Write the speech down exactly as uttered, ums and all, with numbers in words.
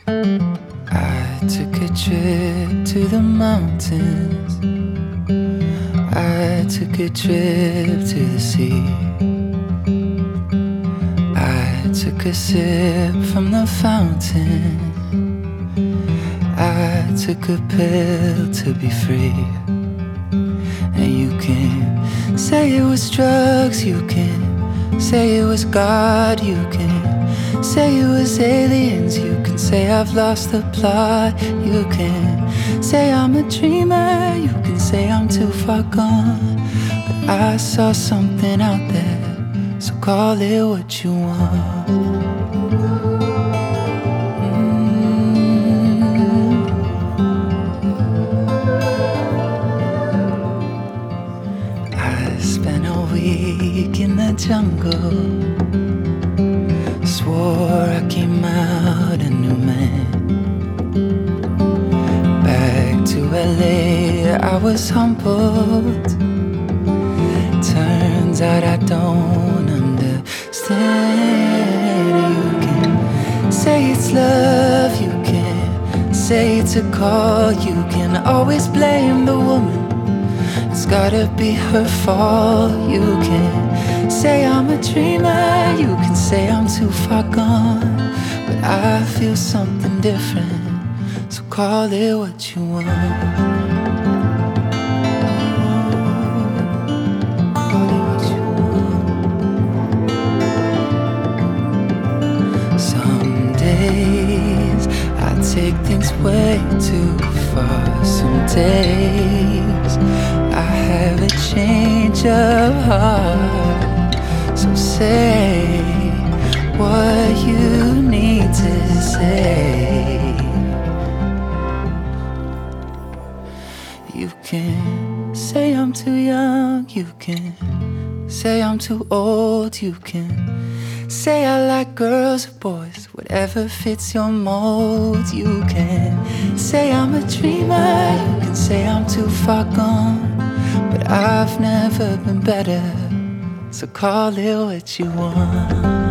I took a trip to the mountains. I took a trip to the sea. I took a sip from the fountain. I took a pill to be free. And you can say it was drugs, you can say it was God, you can say it was aliens, you can say I've lost the plot, you can say I'm a dreamer, you can say I'm too far gone. But I saw something out there, so call it what you want. Mm. I spent a week in the jungle, swore I came out a new man. Back to L A I was humbled. Turns out I don't understand. You can say it's love, you can say it's a call, you can always blame the woman, it's gotta be her fault. You can say I'm a dreamer, you can say I'm too far gone, but I feel something different, so call it what you want. Call it what you want. Some days I take things way too far. Some days I have a change of heart. So say what you need to say. You can say I'm too young, you can say I'm too old, you can say I like girls or boys, whatever fits your mold. You can say I'm a dreamer, you can say I'm too far gone, but I've never been better, so call it what you want.